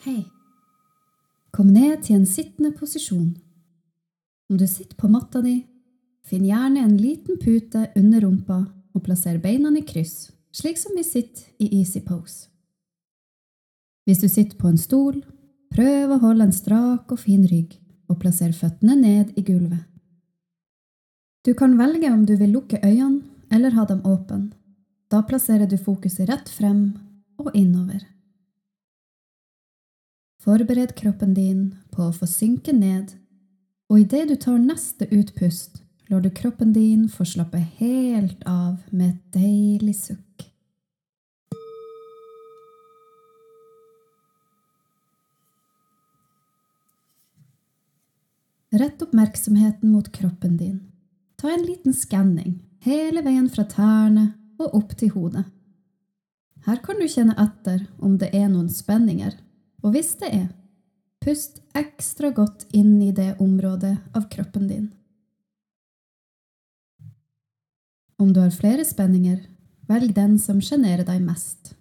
Hei. Kom ned til en sittende posisjon. Om du sitter på matta di, finn gjerne en liten pute under rumpa og plasser beina i kryss, slik som vi sitter i easy pose. Hvis du sitter på en stol, prøv å holde en strak og fin rygg og plasser føttene ned i gulvet. Du kan velge om du vil lukke øynene eller ha dem åpne. Da plasserer du fokuset rett frem og innover. Forbered kroppen din på å få synke ned, og i det du tar neste utpust, lar du kroppen din få slappe helt av med et deilig sukk. Rett oppmerksomheten mot kroppen din. Ta en liten skanning, hele veien fra tærne og opp til hodet. Her kan du kjenne etter om det er noen spenninger, og hvis det er, pust ekstra godt inn i det området av kroppen din. Om du har flere spenninger, velg den som generer deg mest.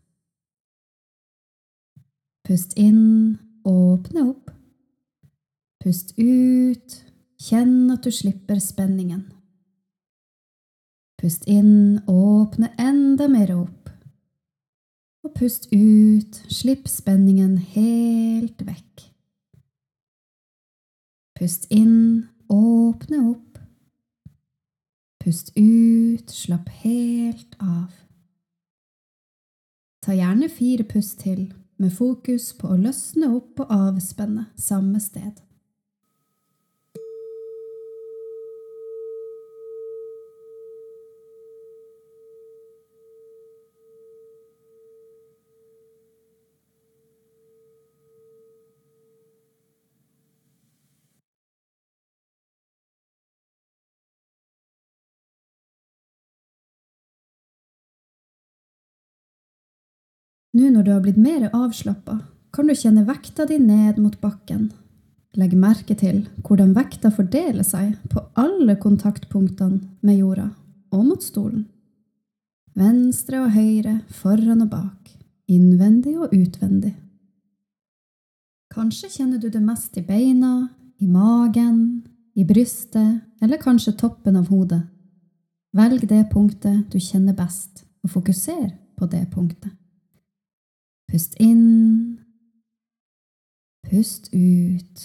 Pust inn, åpne opp. Pust ut, kjenn at du slipper spenningen. Pust inn, åpne enda mer opp. Og pust ut, slipp spenningen helt vekk. Pust inn, åpne opp. Pust ut, slapp helt av. Ta gjerne 4 pust til, med fokus på å løsne opp og avspenne samme sted. Nå når du har blitt mer avslappet, kan du kjenne vekta di ned mot bakken. Legg merke til hvordan vekta fordeler seg på alle kontaktpunktene med jorda og mot stolen. Venstre og høyre, foran og bak, innvendig og utvendig. Kanskje kjenner du det mest i beina, i magen, i brystet eller kanskje toppen av hodet. Velg det punktet du kjenner best og fokuser på det punktet. Pust inn, pust ut.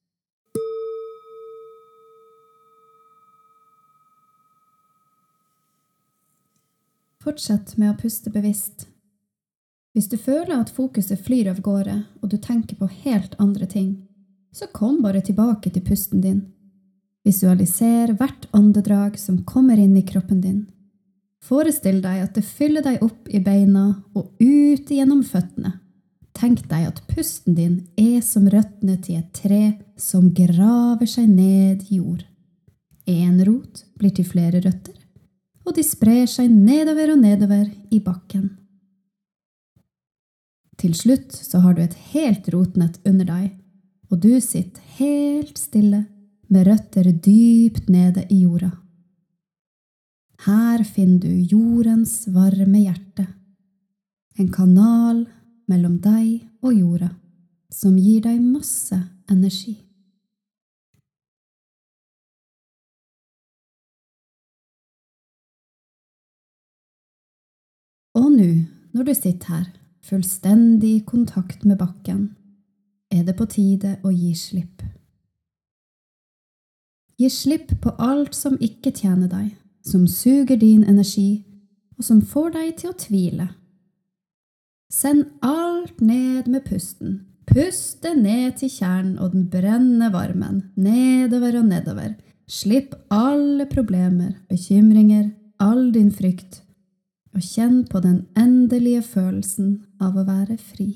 Fortsett med å puste bevisst. Hvis du føler at fokuset flyr av gårde, og du tenker på helt andre ting, så kom bare tilbake til pusten din. Visualiser hvert åndedrag som kommer inn i kroppen din. Forestill deg at det fyller deg opp i beina og ut gjennom føttene. Tenk deg at pusten din er som røttene til et tre som graver seg ned i jord. En rot blir til flere røtter, og de sprer seg nedover og nedover i bakken. Til slutt så har du et helt rotnett under deg, og du sitter helt stille med røtter dypt nede i jorda. Her finner du jordens varme hjerte, en kanal mellom deg og jorda, som gir deg masse energi. Og nå, når du sitter her, fullstendig i kontakt med bakken, er det på tide å gi slipp. Gi slipp på alt som ikke tjener deg, som suger din energi, og som får deg til å tvile. Send alt ned med pusten. Pust det ned til kjernen og den brennende varmen, nedover og nedover. Slipp alle problemer, bekymringer, all din frykt, og kjenn på den endelige følelsen av å være fri.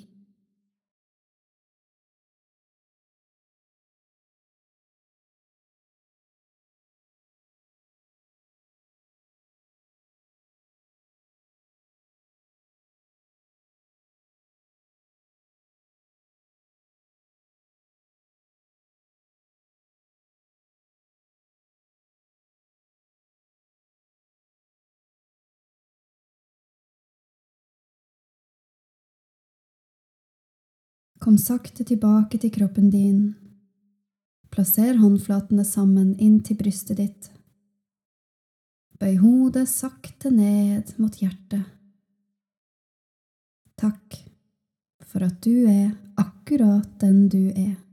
Kom sakte tilbake til kroppen din. Plasser håndflatene sammen inn til brystet ditt. Bøy hodet sakte ned mot hjertet. Takk for at du er akkurat den du er.